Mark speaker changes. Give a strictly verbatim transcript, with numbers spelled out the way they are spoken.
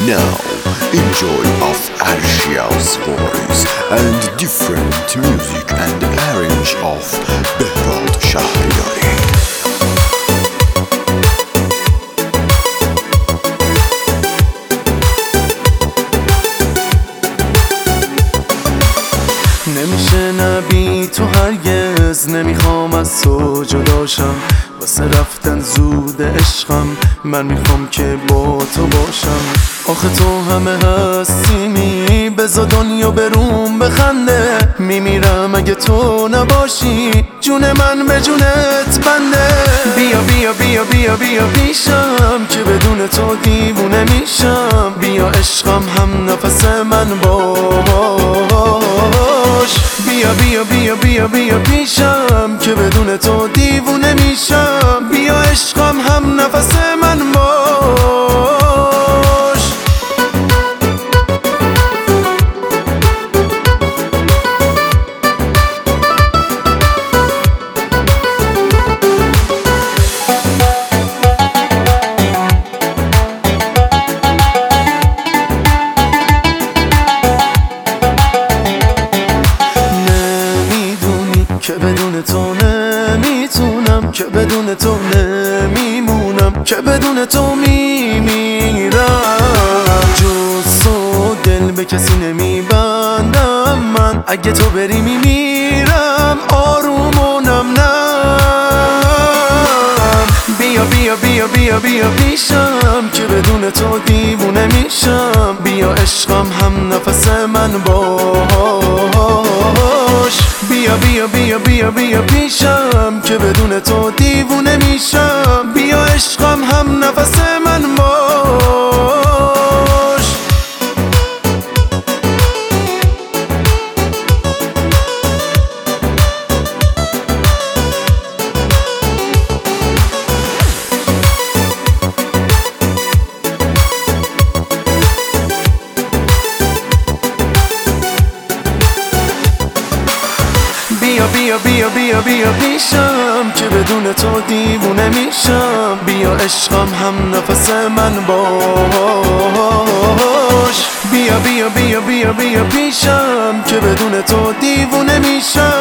Speaker 1: Now, enjoy of Arshiya's voice and different music and arrange of Behrad Shahriyari.
Speaker 2: نمیشه نبی تو هرگز، نمیخوام از تو جداشم، واسه رفتن زود عشقم، من میخوام که با تو باشم. آخه تو همه هستیمی، بذار دنیا بروم بخنده، میمیرم اگه تو نباشی، جون من به جونت بنده. بیا بیا بیا بیا بیا پیشم که بدون تو دیوونه میشم، بیا عشقم هم نفس من باش. بیا بیا بیا بیا بیا پیشم که بدون تو دیوونه میشم، بیا عشقم هم نفس من باش. که بدون تو نمیتونم، که بدون تو نمیمونم، که بدون تو میمیرم. جز تو دل به کسی نمیبندم من، اگه تو بری میمیرم آرومونم نم. بیا بیا بیا بیا بیا پیشم که بدون تو دیوونه میشم، بیا عشقم هم نفس من باش. بیا بیا بیا بیا بیا پیشم که بدون تو دیوونه میشم، بیا عشقم هم نفس من باش. بیا بیا بیا بیا بیا پیشم که بدون تو دیوونه میشم، بیا عشقم هم نفس من باش. بیا بیا بیا بیا بیا پیشم که بدون تو دیوونه میشم.